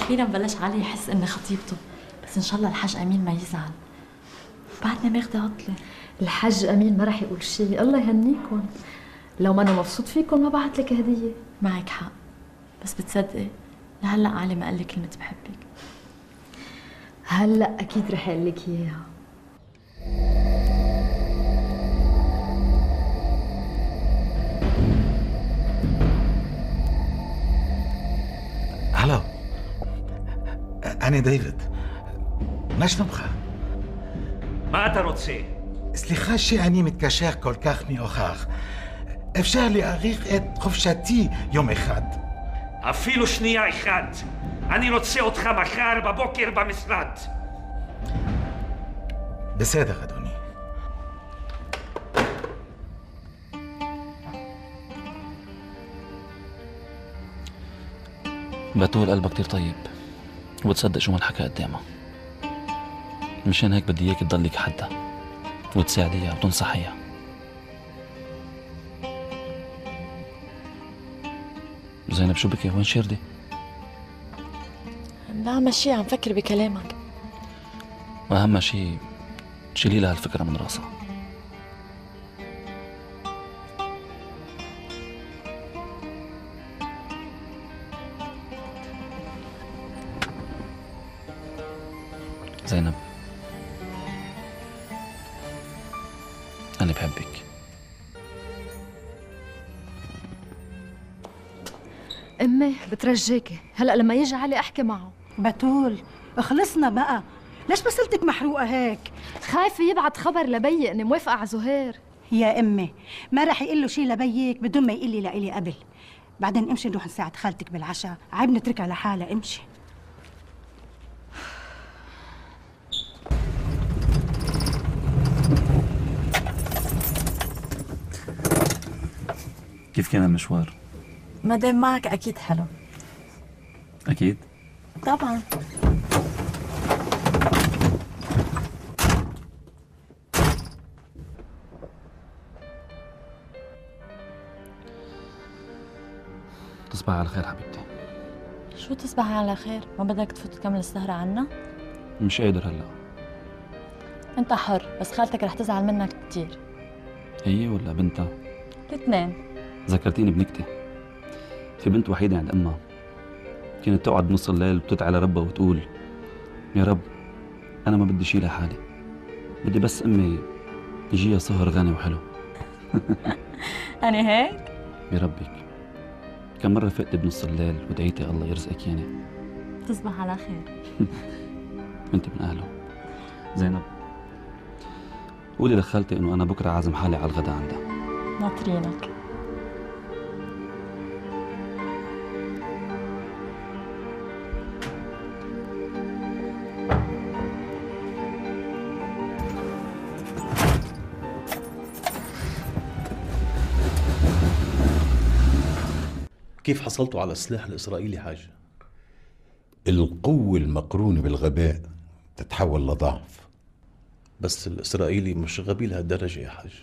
أخيرا بلش علي يحس إني خطيبته، بس إن شاء الله الحاج أمين ما يزعل. بعدنا ماخذة عطلة. الحاج أمين ما رح يقول شيء، الله يهنيكم. لو ما أنا مبسوط فيكم ما بعت لك هدية. معك حق، بس بتصدقي لهلا علي ما قال لي كلمة بحبك. هلا أكيد رح أقول لك إياها. هلا، أنا ديفيد. ليش نبخى؟ מה אתה רוצה? סליחה שאני מתקשר כל כך מאוחר. אפשר להאריך את חופשתי יום אחד. אפילו שנייה אחת. אני רוצה אותך מחר בבוקר במשרד. בסדר, אדוני. بتول قلبها كتير طيب وبتصدق شو ما انحكى قدامها. مشان هيك بدي اياك تضلك حدها وتساعديها وتنصحيها. زينب شو بكي؟ وين شيردي؟ لا ماشي، عم فكر بكلامك. واهم شيء تشيلي لها الفكره من راسها. زينب، أنا بحبك. أمي بترجاكي هلأ لما يجي علي أحكي معه. بتول اخلصنا بقى، ليش بسلتك محروقة هيك؟ خايفة يبعت خبر لبيي إني موافقة على زهير. يا أمي ما رح يقول له شي لبيك بدون ما يقول لي لإلي قبل. بعدين امشي نروح نساعد خالتك بالعشاء، عيب نتركها لحالها. امشي. كيف كان المشوار؟ ما دام معك أكيد حلو. أكيد؟ طبعا. تصبح على خير حبيبتي. شو تصبح على خير؟ ما بدك تفوت تكمل السهرة عنا؟ مش قادر هلا. انت حر، بس خالتك رح تزعل منك كتير. هي ولا بنتها؟ الاثنين. ذكرتيني بنكتة. في بنت وحيدة عند أمها كانت تقعد بنص الليل وتدعي لربها وتقول: يا رب أنا ما بدي شيء لحالي، بدي بس أمي يجيها سهر غني وحلو. أنا هيك؟ بربك كم مرة فقت بنص الليل ودعيتي الله يرزقك يعني. تصبح على خير. أنت من أهله. زينب، قولي لخالتي إنه أنا بكرة عازم حالي على الغداء عندها. ناطرينك. كيف حصلتوا على السلاح الإسرائيلي حاج؟ القوة المقرونة بالغباء تتحول لضعف. بس الإسرائيلي مش غبي لهالدرجة يا حاج.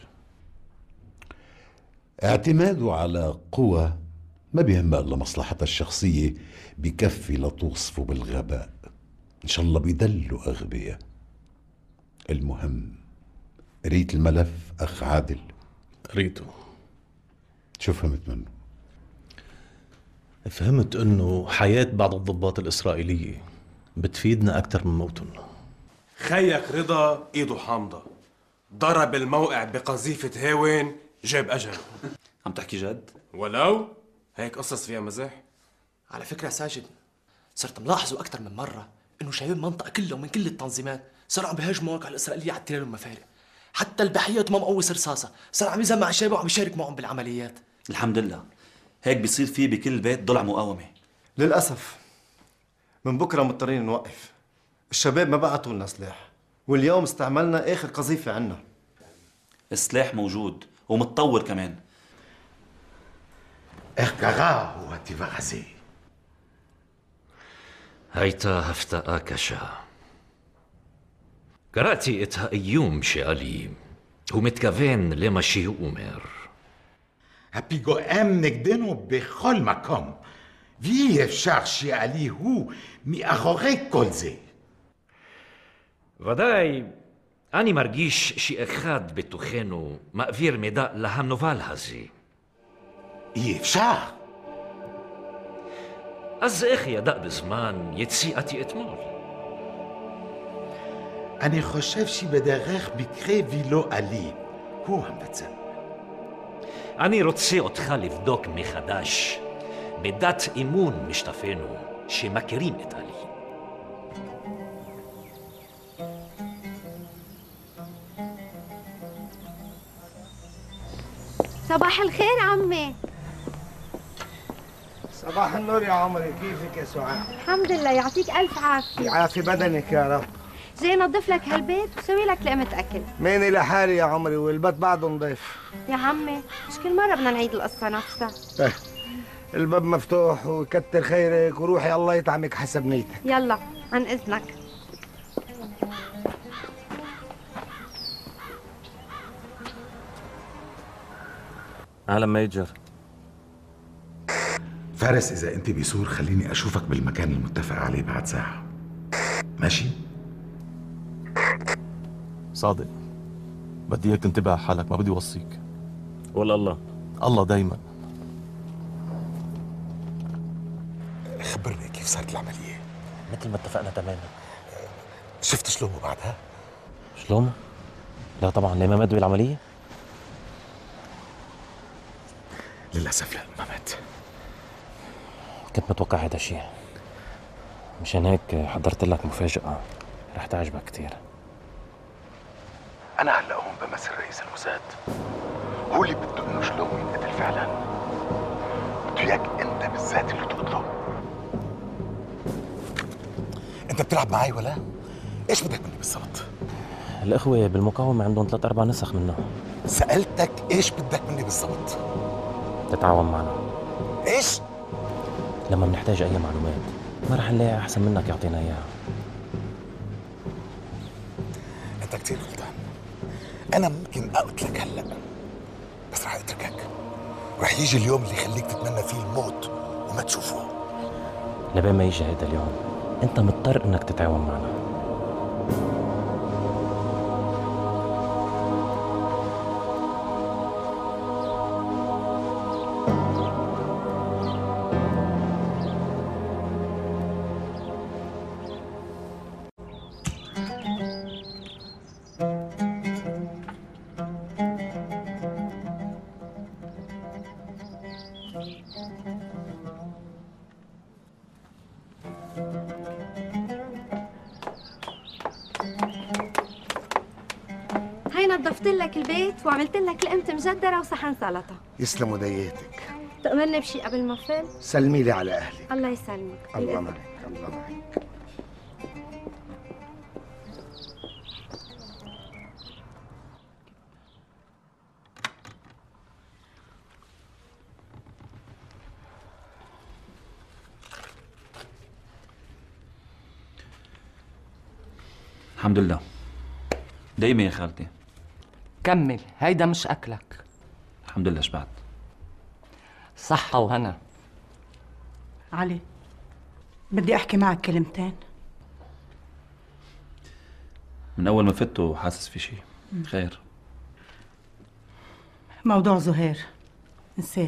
اعتماده على قوى ما بيهمها إلا مصلحتها الشخصية بكفي لتوصفه بالغباء. إن شاء الله بيدلوا أغبياء. المهم، قريت الملف أخ عادل؟ قريته. شو فهمت منه؟ فهمت انه حياة بعض الضباط الإسرائيلية بتفيدنا أكثر من موتهم. خيك رضا ايده حامضة، ضرب الموقع بقذيفة هاون جاب أجل. عم تحكي جد؟ ولو هيك قصص فيها مزح. على فكرة ساجد، صرت ملاحظه أكثر من مرة إنه شايب المنطقة كلها ومن كل التنظيمات صار عم بيهاجموا المواقع الإسرائيلية على التلال والمفارق. حتى البحيات ما مقوس رصاصة، صار عم يزمع الشباب وعم يشارك معهم بالعمليات. الحمد لله، هيك بيصير في بكل بيت ضلع مقاومة. للأسف من بكرة مضطرين نوقف. الشباب ما بعتوا لنا سلاح، واليوم استعملنا آخر قذيفة عنا. السلاح موجود ومتطور كمان. איך קרה הוא הדבר הזה? הייתה הפתעה קשה. קראתי את האיום שעלי. הוא מתכוון למה שהוא אומר. הפיגועים נגדנו בכל מקום. Wie אפשר שעלי הוא מאחורי כל זה? ודאי, אני מרגיש שאחד בתוכנו מעביר מידע להנובל הזה. אי אפשר. אז איך ידע בזמן יציאתי אתמול? אני חושב שבדרך מקרה ולא עלי הוא המצב. אני רוצה אותך לבדוק מחדש מידת אמון משתפינו שמכירים את עלי. صباح الخير عمي. صباح النور يا عمري، كيفك يا سعاد؟ الحمد لله، يعطيك ألف عافية. يعافي بدنك يا رب. جاي نظف لك هالبيت وسوي لك لقمة أكل. ماني لحالي يا عمري والبيت بعده نضيف. يا عمي مش كل مرة بدنا نعيد القصة نفسها. الباب مفتوح وكتر خيرك وروحي الله يطعمك حسب نيتك. يلا عن إذنك. أهلا ميجر. فارس إذا أنت بسور خليني أشوفك بالمكان المتفق عليه بعد ساعة. ماشي؟ صادق، بدي اياك تنتبه على حالك، ما بدي اوصيك. ولا الله؟ الله دايما. خبرني كيف صارت العملية؟ مثل ما اتفقنا تماما. شفت شلومه بعدها؟ شلومه؟ لا طبعا، ليه ما مات بالعملية؟ للأسف لا، ما مات. كنت متوقع هذا الشيء، مشان هيك حضرت لك مفاجأة رح تعجبك كثير. أنا هلا هون بمثل رئيس الموساد، هو اللي بده إنه شلومه ينقتل فعلا. بده إياك أنت بالذات اللي تقتله. أنت بتلعب معي ولا؟ إيش بدك مني بالضبط؟ الإخوة بالمقاومة عندهم 3-4 نسخ منه. سألتك إيش بدك مني بالضبط؟ تتعاون معنا. إيش؟ لما بنحتاج أي معلومات ما رح نلاقي أحسن منك يعطينا إياها. أنت كتير غلطان. أنا ممكن أقتلك هلا، بس رح أتركك، ورح يجي اليوم اللي يخليك تتمنى فيه الموت وما تشوفه. لبين ما يجي هيدا اليوم أنت مضطر إنك تتعاون معنا. هاي نظفت لك البيت وعملت لك لقمة مجدرة وصحن سلطة. يسلموا دياتك. تأمرني بشي قبل ما فل؟ سلمي لي على أهلي. الله يسلمك. الله معك، الله معك. الحمد لله. دايما يا خالتي. كمل، هيدا مش أكلك. الحمد لله شبعت. صحة وهنا. علي، بدي أحكي معك كلمتين. من أول ما فتوا حاسس في شيء. خير. موضوع زهير انساه.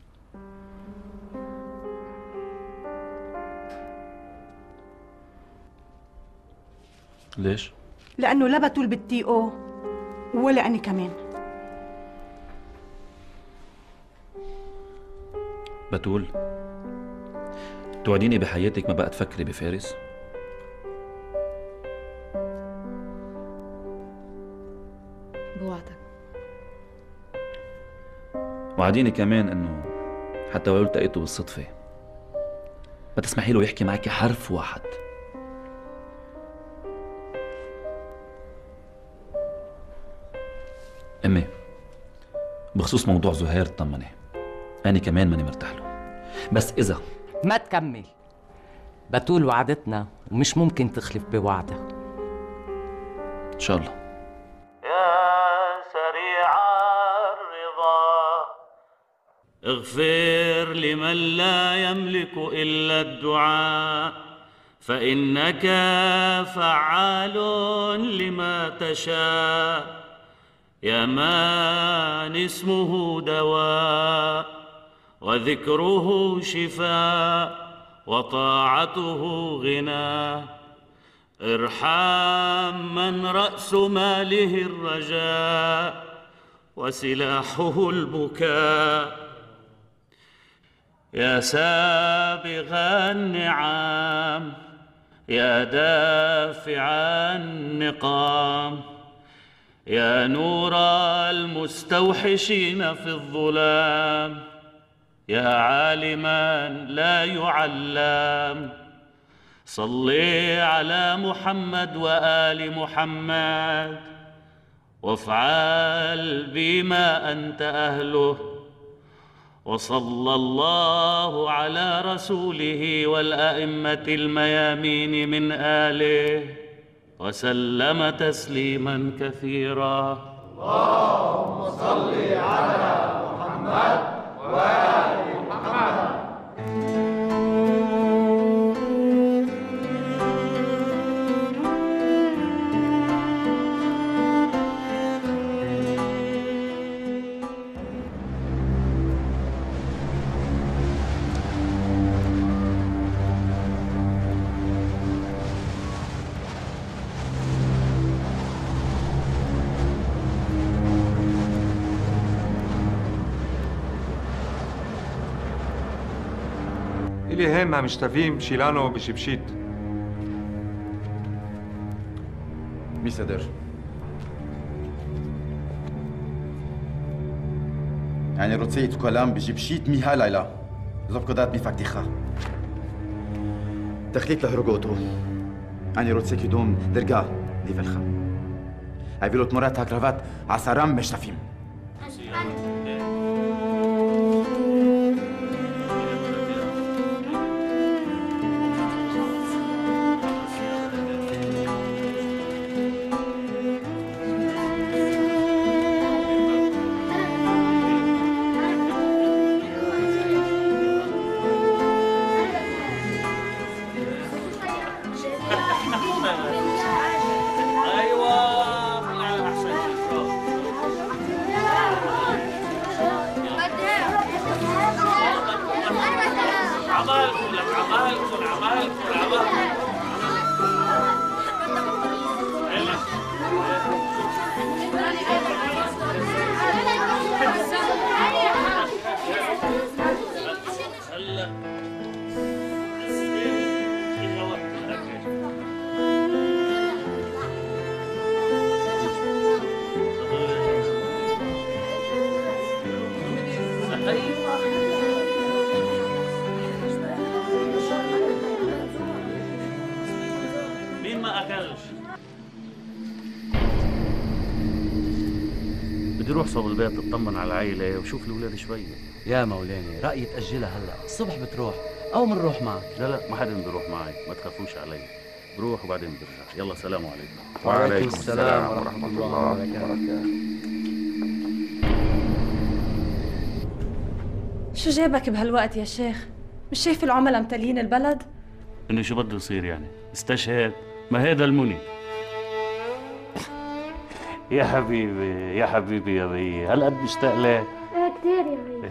ليش؟ لأنه لا بتول بالتي او ولا أنا كمان. بتول، توعديني بحياتك ما بقى تفكري بفارس؟ بوعدك. وعديني كمان انه حتى ولو التقيته بالصدفة ما تسمحي له يحكي معك حرف واحد. امي، بخصوص موضوع زهير اطمني، أنا كمان ماني مرتاح له، بس إذا ما تكمل. بتول وعدتنا ومش ممكن تخلف بوعدها. إن شاء الله. يا سريع الرضا اغفر لمن لا يملك إلا الدعاء فإنك فعال لما تشاء يا من اسمه دواء وذكره شفاء وطاعته غنى ارحم من رأس ماله الرجاء وسلاحه البكاء يا سابغ النعام يا دافع النقام يا نور المستوحشين في الظلام يا عالما لا يعلم صل على محمد وآل محمد وافعل بما أنت أهله وصلى الله على رسوله والأئمة الميامين من آله وسلم تسليما كثيرا. اللهم صل على محمد وآل محمد. إلي هين مع مشتفين بشيلانو بشبشيت. בסדר. אני רוצה את כולם בג'יפשית מהלילה. זו פקודת מפקדך. תחליט להרוג אותו. אני רוצה קידום דרגה לבלך. הביא לו תמורת הקרבת 10 משתפים. مين ما أكلش؟ بدي روح صوب البيت اطمن على العيلة وشوف الأولاد شوية. يا مولانا رأيي تأجلها هلا، الصبح بتروح أو منروح معك. لا ما حدا بده يروح معي، ما تخافوش علي. بروح وبعدين برجع. يلا سلام عليكم. وعليكم السلام ورحمة الله وبركاته. شو جابك بهالوقت يا شيخ؟ مش شايف العملاء متلين البلد؟ إنه شو بده يصير يعني؟ استشهد؟ ما هذا المني. يا حبيبي يا حبيبي يا بي، هالقد مشتاق لك؟ ايه كتير يا بي.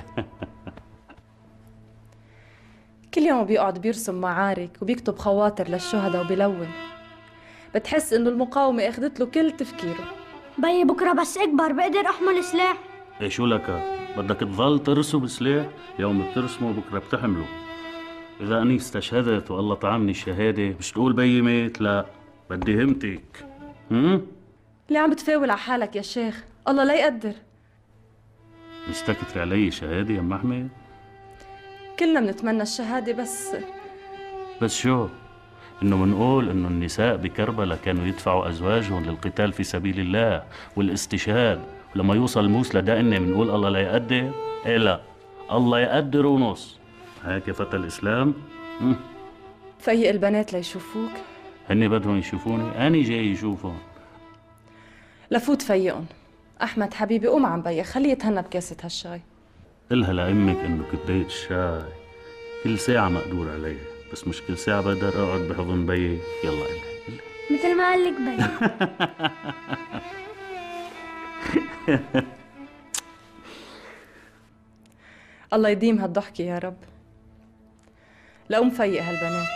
كل يوم بيقعد بيرسم معارك وبيكتب خواطر للشهداء وبيلون. بتحس إنه المقاومة أخذت له كل تفكيره. بيي بكره بس اكبر بقدر احمل سلاح. ايه شو لك؟ بدك تضل ترسم بسلاح؟ يوم بترسمه بكره بتحمله. إذا أني استشهدت والله طعمني الشهادة مش تقول بيي مات، لا بدي همتك. ليه عم بتفاول على حالك يا شيخ؟ الله لا يقدر. مستكتر علي شهادة يا أم أحمد؟ كلنا بنتمنى الشهادة بس شو؟ إنه منقول إنه النساء بكربلاء كانوا يدفعوا أزواجهم للقتال في سبيل الله والاستشهاد، ولما يوصل الموس لدقنا بنقول الله لا يقدر؟ إيه لا، الله يقدر ونص. هيك فتى الإسلام؟ فيق البنات ليشوفوك. هني بدهم يشوفوني، أنا جاي يشوفهم. لفوت فيقهم. أحمد حبيبي قوم عم بيك، خليه يتهنى بكاسة هالشاي. قلها لأمك إنه كوباية الشاي كل ساعة مقدور عليها، بس مش كل ساعة بقدر أقعد بحضن بيي. يلا قلها مثل ما قال لك بي. الله يديم هالضحكة يا رب. لأقوم فيق هالبنات.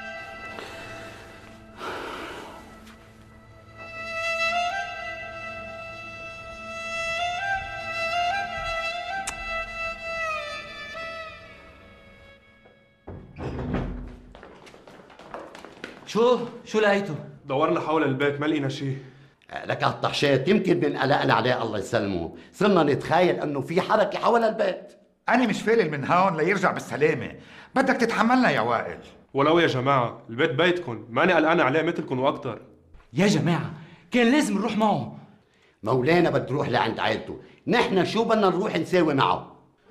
شو لقيته؟ دورنا حول البيت ما لقينا شيء. لك هالطحشات يمكن من قلقنا عليه الله يسلمه، صرنا نتخيل انه في حركه حول البيت. أنا مش فالل من هون ليرجع بالسلامة، بدك تتحملنا يا وائل. ولو يا جماعة البيت بيتكم، ماني قلقان عليه مثلكم وأكتر. يا جماعة كان لازم نروح معه. مولانا بده يروح لعند عائلته، نحن شو بدنا نروح نساوي معه؟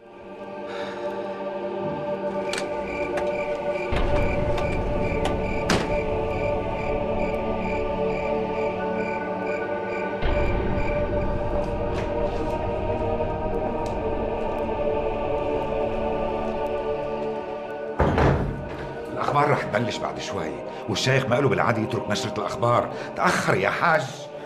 الأخبار رح تبلش بعد شوي، والشيخ ما له بالعادة يترك نشرة الأخبار، تأخر يا حاج.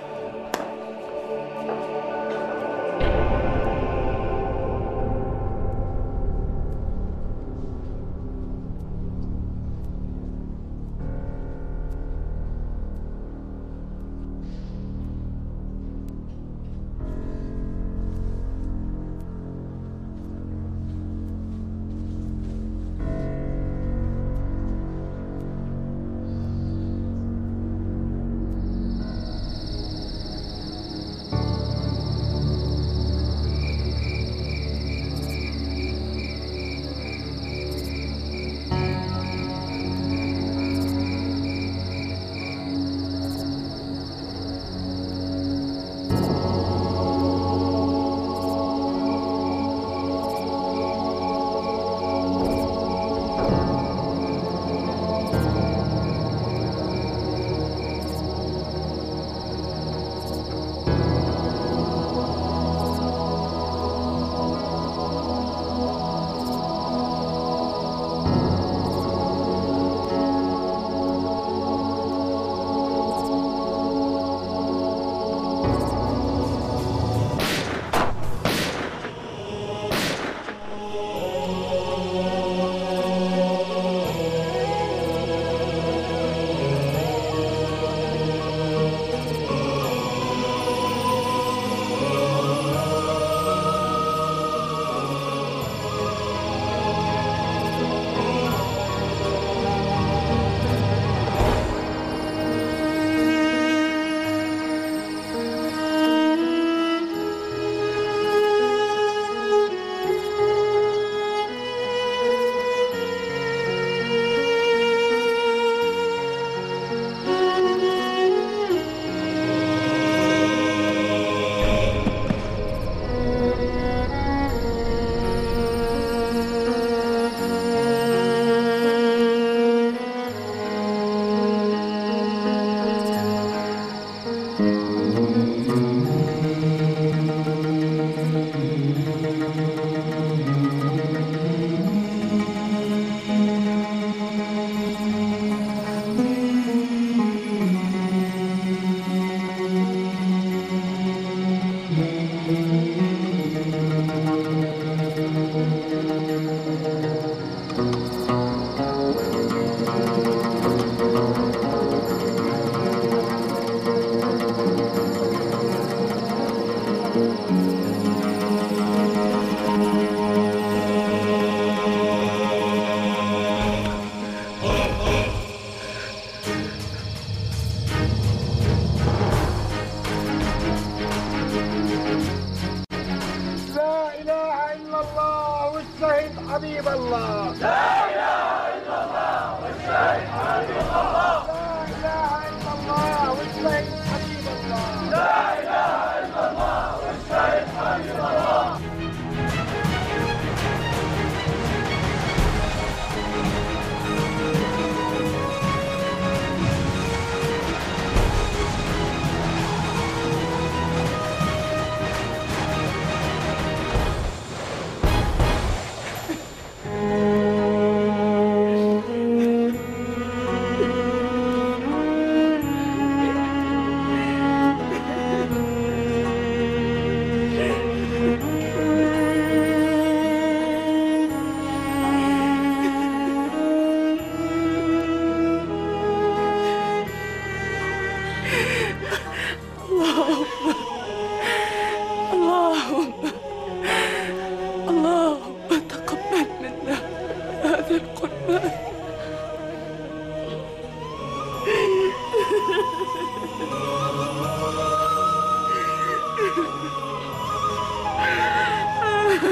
حبيب الله، لا إله إلا الله والشهيد حبيب الله، لا إله إلا الله والشهيد حبيب الله، لا إله إلا الله والشهيد حبيب الله.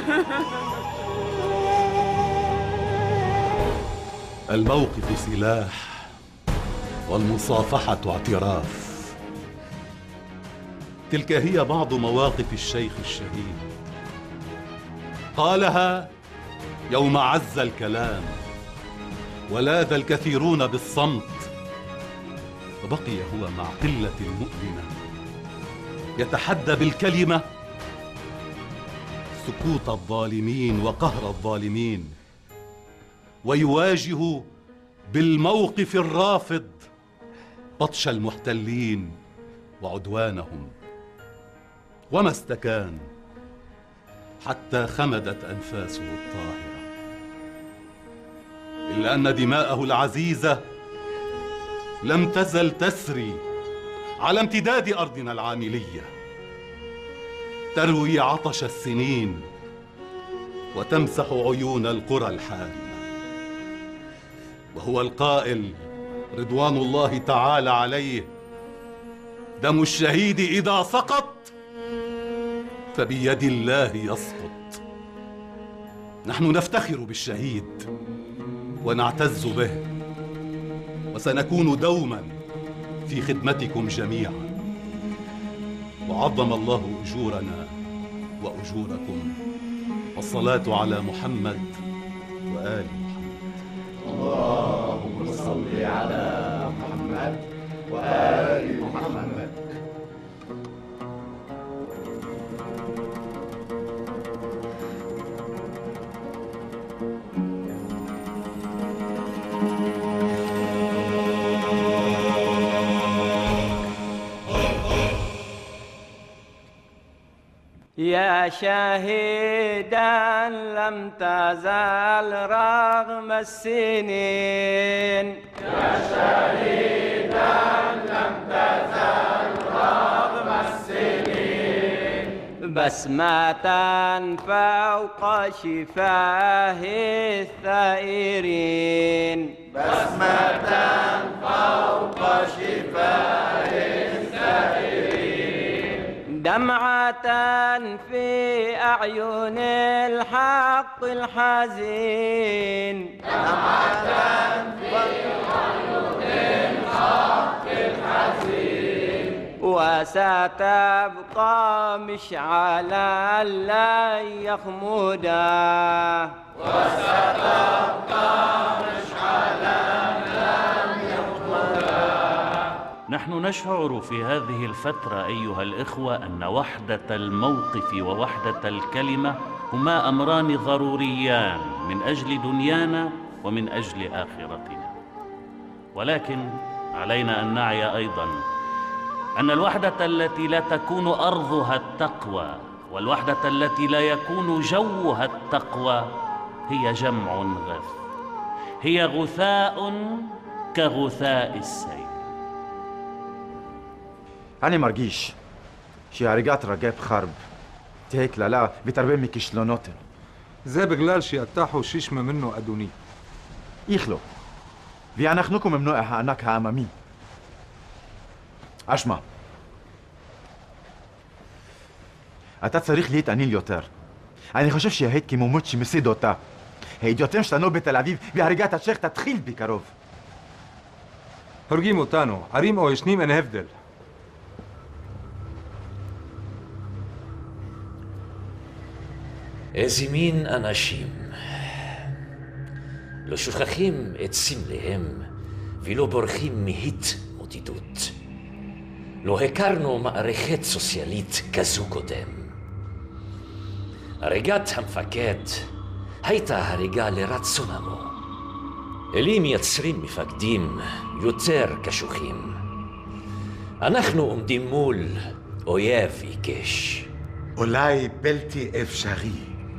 الموقف سلاح والمصافحة اعتراف. تلك هي بعض مواقف الشيخ الشهيد، قالها يوم عز الكلام ولاذ الكثيرون بالصمت، وبقي هو مع قلة مؤمنة يتحدى بالكلمة سكوت الظالمين وقهر الظالمين، ويواجه بالموقف الرافض بطش المحتلين وعدوانهم، وما استكان حتى خمدت أنفاسه الطاهرة، إلا أن دماءه العزيزة لم تزل تسري على امتداد أرضنا العاملية، تروي عطش السنين وتمسح عيون القرى الحارمة. وهو القائل رضوان الله تعالى عليه: دم الشهيد إذا سقط فبيد الله يسقط. نحن نفتخر بالشهيد ونعتز به، وسنكون دوما في خدمتكم جميعا، وعظم الله أجورنا وأجوركم، والصلاة على محمد وآل محمد. اللهم صل على محمد وآل محمد. يا شهيدا لم تزل رغم السنين، يا شهيدا لم تزل رغم السنين، بسمة فوق شفاه الثائرين، بسمة فوق شفاه الثائرين، دمعة في أعين الحق الحزين، دمعة في أعين الحق الحزين، وستبقى مشعلا لن يخمدا، وستبقى مشعلا لن يخمدا. نحن نشعر في هذه الفترة أيها الإخوة أن وحدة الموقف ووحدة الكلمة هما أمران ضروريان من أجل دنيانا ومن أجل آخرتنا، ولكن علينا أن نعي أيضاً أن الوحدة التي لا تكون أرضها التقوى والوحدة التي لا يكون جوها التقوى هي جمع غث، هي غثاء كغثاء السيل. أنا مرجيش شي عرقات رقاب خرب تهيك لا بتربيمي كشلونوتن زي بغلال شي قطاحو شيشمة منه أدوني يخلو في أنخنكم ممنوع أنك أمامي أشما أتا צריך להתעניין יותר. אני חושב שהיית כמומות שמסיד אותה. הידיעותיהם שלנו בתל אביב והריגת השייך תתחיל בקרוב. הורגים אותנו, ערים או ישנים אין הבדל. איזה מין אנשים לא שוכחים את סמליהם ולא בורחים מהתמודדות. לא הכרנו מערכת סוציאלית כזו קודם. הריגת המפקד הייתה הריגה לרצון עמו. אלי מייצרים מפקדים יותר קשוחים. אנחנו עומדים מול אויב עיקש. אולי בלתי אפשרי.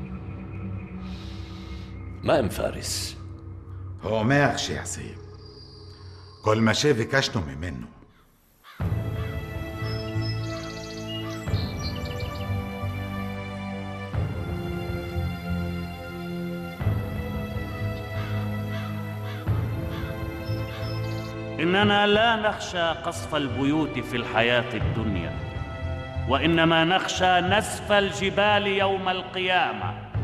מה עם פאריס? הוא אומר שיעשה כל מה שביקשנו ממנו. إننا لا نخشى قصف البيوت في الحياة الدنيا، وإنما نخشى نسف الجبال يوم القيامة.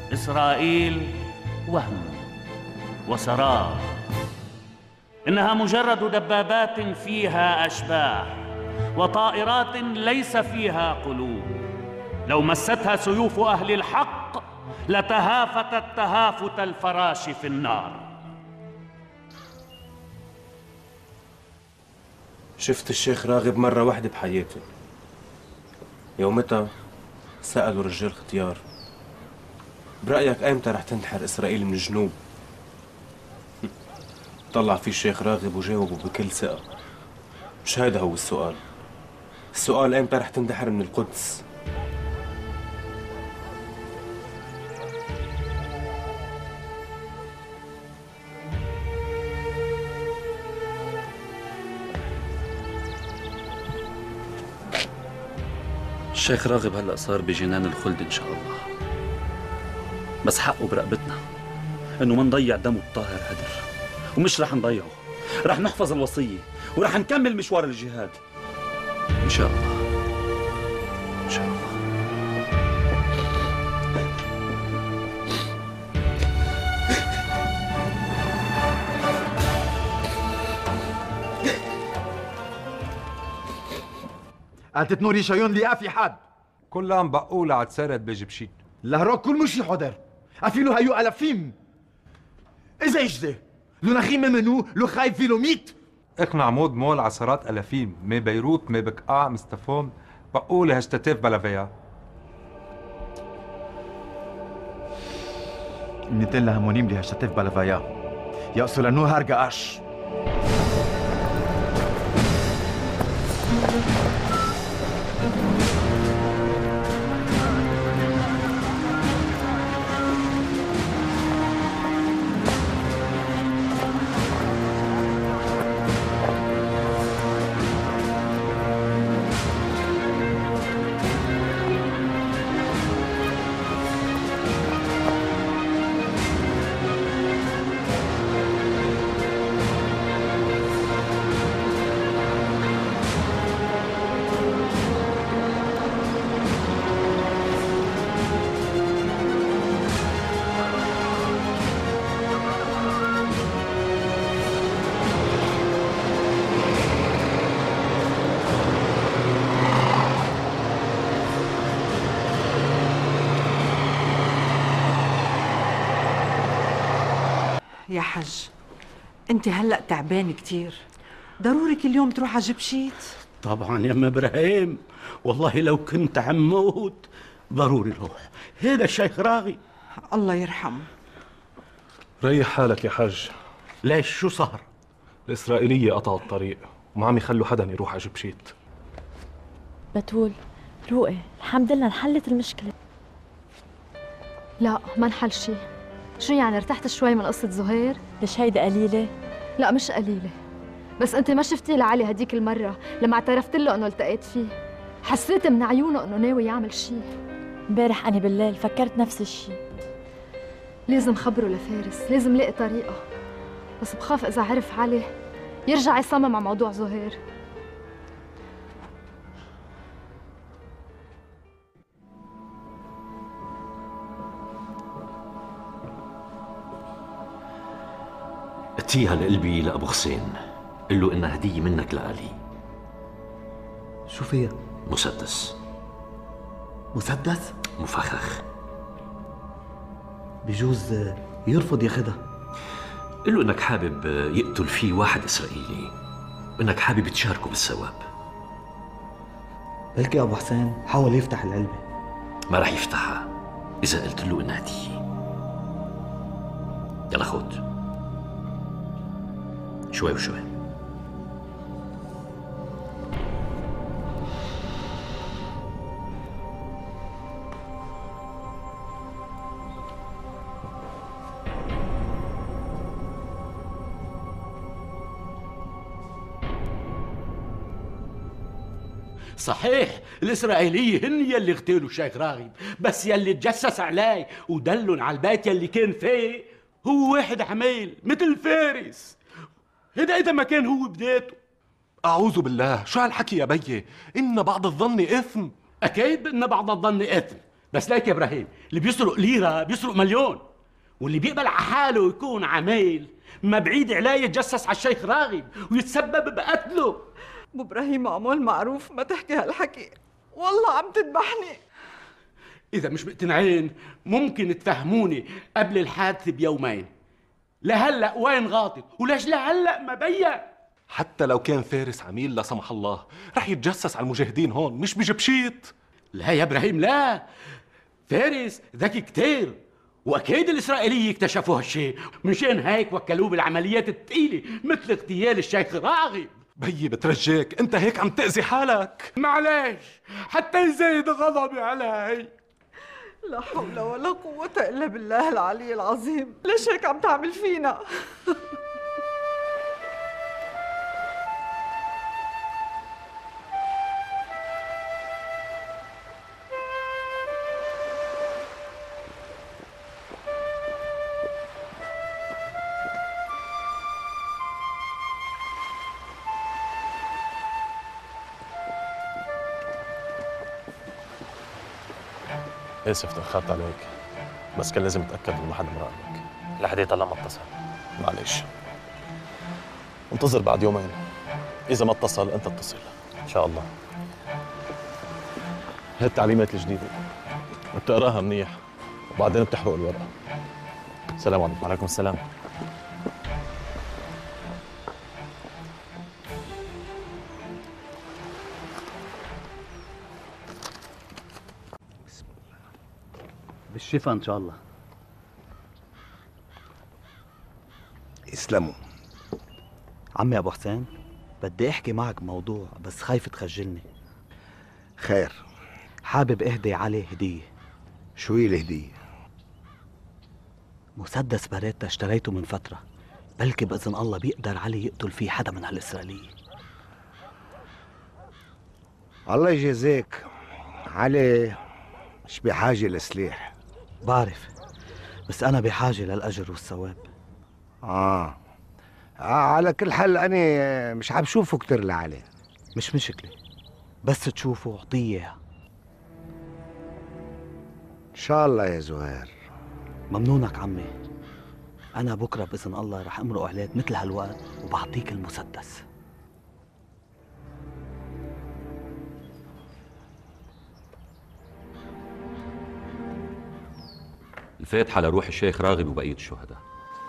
إسرائيل وهم وسراب، إنها مجرد دبابات فيها أشباح وطائرات ليس فيها قلوب. لو مستها سيوف أهل الحق لتهافتت تهافت الفراش في النار. شفت الشيخ راغب مرة واحدة بحياتي، يومتها سألوا رجال ختيار: برأيك أيمتى رح تنحر إسرائيل من الجنوب؟ طلع في الشيخ راغب وجاوبه بكل ثقة: مش هذا هو السؤال، السؤال أيمتى رح تندحر من القدس. الشيخ راغب هلأ صار بجنان الخلد إن شاء الله، بس حقه برقبتنا إنه ما نضيع دمه الطاهر هدر، ومش رح نضيعه، رح نحفظ الوصية ورح نكمل مشوار الجهاد إن شاء الله. إن شاء الله. قالت تنوري شيون لي في حد كلهم بقولة على تسرد بجبشيت الهراء كل مشي حضر أفيلو هيو ألفين إذا إجده لو نخيم منو لو خايف فيلو ميت اقنع مود مول عشرات ألفين مي بيروت مي بقاع مستفون بقولة هشتتف بلافيا منتين لها مونيم لي هشتتف بلافيا يأسو لأنو هرقا أش يا حج، انت هلأ تعبان كتير، ضروري كل يوم تروح على جبشيت. طبعا يا ام ابراهيم، والله لو كنت عم موت ضروري روح. هذا الشيخ راغب الله يرحمه. ريح حالك يا حج. ليش شو صار؟ الإسرائيلية قطعوا الطريق وما عم يخلوا حدا يروح على جبشيت. بتول روقي، الحمد لله انحلت المشكلة. لا ما انحل شيء. شو يعني ارتحت شوي من قصة زهير؟ ليش هيدا قليلة؟ لا مش قليلة، بس انت ما شفتي لعلي هديك المرة لما اعترفت له انه التقيت فيه، حسيت من عيونه انه ناوي يعمل شيء. امبارح أنا بالليل فكرت نفس الشيء. لازم خبره لفارس، لازم لاقي طريقة، بس بخاف إذا عرف علي يرجع يصمم على موضوع زهير. اتيها لقلبي لأبو حسين، قل له إنها هدية منك لآلي. شو فيها؟ مسدس. مسدس؟ مفخخ. بجوز يرفض ياخدها. قل له إنك حابب يقتل فيه واحد إسرائيلي وإنك حابب تشاركه بالثواب. بلكي أبو حسين حاول يفتح العلبة. ما رح يفتحها إذا قلت له إنها هدية. يلا خد شوي وشوي. صحيح الإسرائيلية هن يلي اغتالوا الشيخ راغب، بس يلي تجسس عليه ودلن على البيت يلي كان فيه هو واحد عميل مثل فارس. هذا إذا ما كان هو بدايته. أعوذ بالله، شو هالحكي يا بيي؟ إن بعض الظن إثم. أكيد إن بعض الظن إثم، بس ليك يا ابراهيم، اللي بيسرق ليره بيسرق مليون، واللي بيقبل على حاله يكون عميل ما بعيد عليه يتجسس على الشيخ راغب ويتسبب بقتله. ابو ابراهيم معمول معروف ما تحكي هالحكي، والله عم تذبحني. اذا مش مقتنعين ممكن تفهموني قبل الحادث بيومين. لهلا وين غاطط وليش لهلا ما بين؟ حتى لو كان فارس عميل لا سمح الله رح يتجسس على المجاهدين هون مش بجبشيت. لا يا ابراهيم لا، فارس ذكي كتير واكيد الاسرائيليه اكتشفوا هالشيء، مشان هيك وكلوه بالعمليات الثقيله مثل اغتيال الشيخ راغب. بيي بترجاك انت هيك عم تأذي حالك. معلش حتى يزيد غضبي علي. لا حول ولا قوة إلا بالله العلي العظيم، ليش هيك عم تعمل فينا؟ اسف تأخرت عليك، بس كان لازم اتأكد إنه ما حدا مراقبك. لحديت هلا ما اتصل. معلش، انتظر بعد يومين، إذا ما اتصل أنت اتصل إن شاء الله. هاي التعليمات الجديدة بتقراها منيح وبعدين بتحرق الورقة. السلام عليكم. وعليكم السلام. بالشفا ان شاء الله. اسلموا. عمي ابو حسين، بدي احكي معك بموضوع بس خايف تخجلني. خير. حابب اهدي علي هديه. شو هي الهديه؟ مسدس باريتا اشتريته من فتره، بلكي باذن الله بيقدر علي يقتل فيه حدا من هالاسرائيليه. الله يجازيك، علي مش بحاجه لسلاح. بعرف، بس انا بحاجه للاجر والثواب. على كل حال انا مش عم شوفه كتير لعلي. مش مشكله، بس تشوفه اعطيه اياها. ان شاء الله يا زهير. ممنونك عمي. انا بكره باذن الله رح امرق عليك مثل هالوقت وبعطيك المسدس. الفاتحة لروح الشيخ راغب وبقية الشهداء.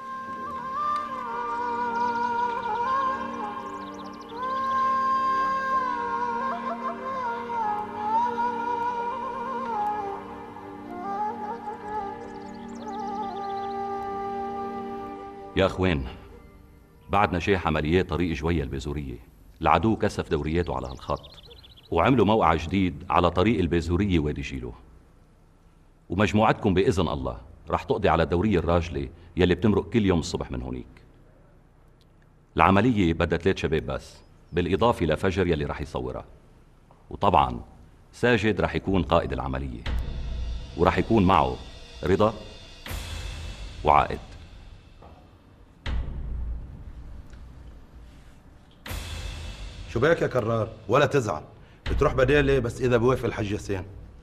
يا أخوين، بعدنا شيح عمليات طريق جوية البازورية. العدو كثف دورياته على هالخط وعملوا موقع جديد على طريق البازورية وادي جيلو، ومجموعتكم بإذن الله رح تقضي على الدورية الراجلة يلي بتمرق كل يوم الصبح من هونيك. العملية بدها 3 شباب بس، بالإضافة لفجر يلي رح يصورها، وطبعا ساجد رح يكون قائد العملية، ورح يكون معه رضا وعائد. شو بك يا كرار؟ ولا تزعل، بتروح بدالي بس إذا بوافق الحج ياسين.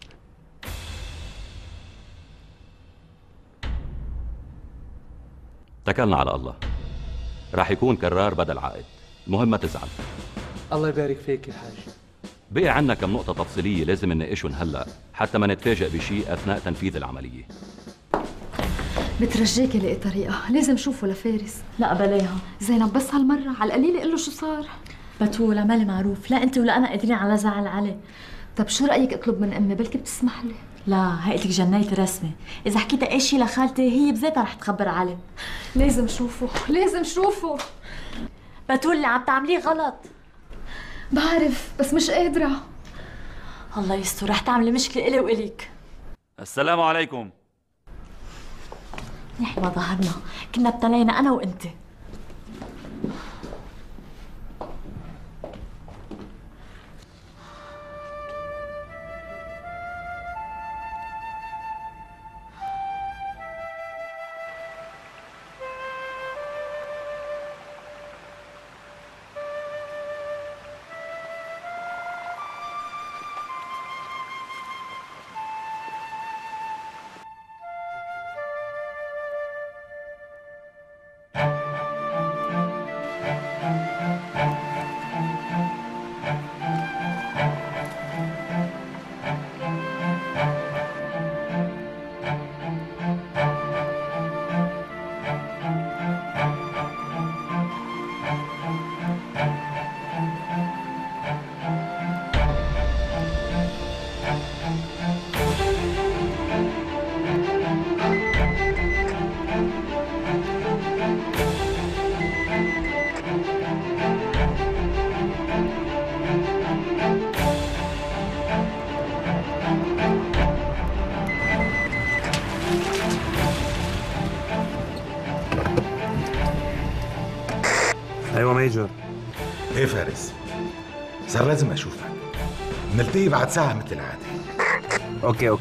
اتكلنا على الله، راح يكون كرار بدل عائد، المهم ما تزعل. الله يبارك فيك يا حاج. بقي عنا كم نقطة تفصيلية لازم نناقشهم هلا حتى ما نتفاجئ بشيء أثناء تنفيذ العملية. بترجيك لاقي طريقة، لازم شوفه لفارس. لا بلاها زينب، بس هالمرة على القليل قل له شو صار. بتول اعملي معروف، لا انت ولا انا قادرين على زعل علي. طب شو رأيك اطلب من امي، بلكي بتسمح لي. لا هيقلك جنيتي رسمي، اذا حكيت اي شيء لخالتي هي بذاتها رح تخبر علي. لازم شوفه، لازم شوفه. بتول اللي عم تعمليه غلط. بعرف بس مش قادرة. الله يستر، رح تعملي مشكلة إلي وإليك. السلام عليكم. نحن ما ظهرنا، كنا ابتلينا أنا وأنت. ميجور. ايه فارس، صار لازم اشوفك. نلتقي بعد ساعة مثل العادة. اوكي.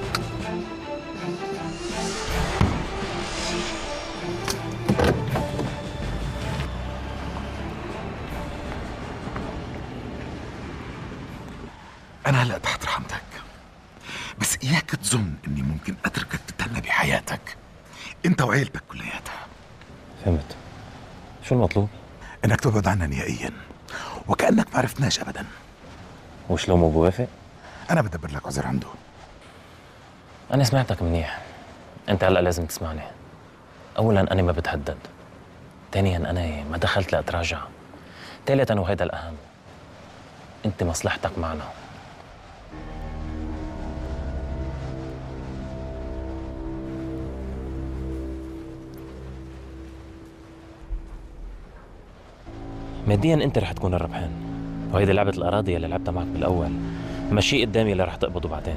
أنا هلأ تحت رحمتك، بس إياك تظن إني ممكن أتركك تتهنى بحياتك أنت وعيلتك كلياتها. فهمت. شو المطلوب؟ إنك تبعد عنا نهائيا وكأنك ما عرفتناش أبدا. وش لو مو بوافق؟ أنا بدبر لك عذر عنده. أنا سمعتك منيح. أنت هلأ لازم تسمعني. أولاً أنا ما بتهدد. ثانياً أنا ما دخلت لأتراجع. ثالثاً وهيدا الأهم، أنت مصلحتك معنا. مادياً أنت رح تكون الربحان، وهيدي لعبة الأراضي اللي لعبتها معك بالأول مشي قدامي اللي رح تقبضه بعدين.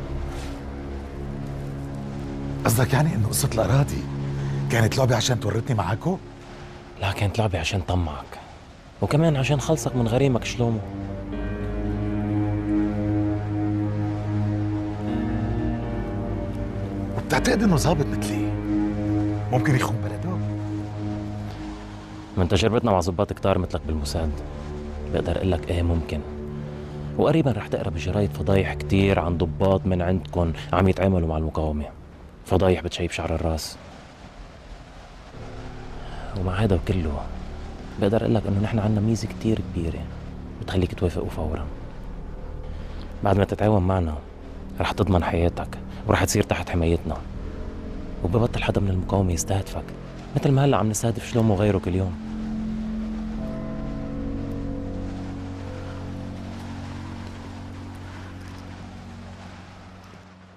قصدك يعني إنه قصة الأراضي كانت لعبة عشان تورطني معاكو؟ لا، كانت لعبة عشان طمعك، وكمان عشان خلصك من غريمك شلومو. وبتعتقد إنه ظابط مثلي ممكن يخون بلده؟ من تجربتنا مع ضباط كتار مثلك بالموساد بقدر اقول لك ايه ممكن. وقريبا رح تقرا بجرايد فضايح كتير عن ضباط من عندكم عم يتعاملوا مع المقاومة، فضايح بتشيب شعر الراس. ومع هذا وكله بقدر اقول لك انه نحن عنا ميزة كتير كبيرة بتخليك توافق فورا. بعد ما تتعاون معنا رح تضمن حياتك ورح تصير تحت حمايتنا، وببطل حدا من المقاومة يستهدفك مثل ما هلا عم نستهدف شلوم وغيره كل يوم.